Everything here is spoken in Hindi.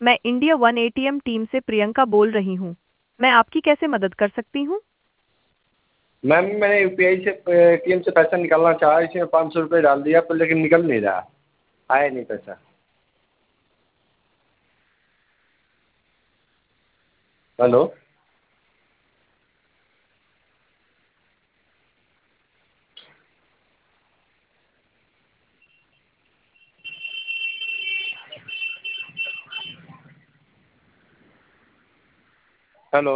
मैं इंडिया वन एटीएम टीम से प्रियंका बोल रही हूँ। मैं आपकी कैसे मदद कर सकती हूँ? मैम मैंने यूपीआई से पेटीएम से पैसा निकालना चाहा, इसमें 500 रुपये डाल दिया पर लेकिन निकल नहीं रहा, आया नहीं पैसा। हेलो। हेलो।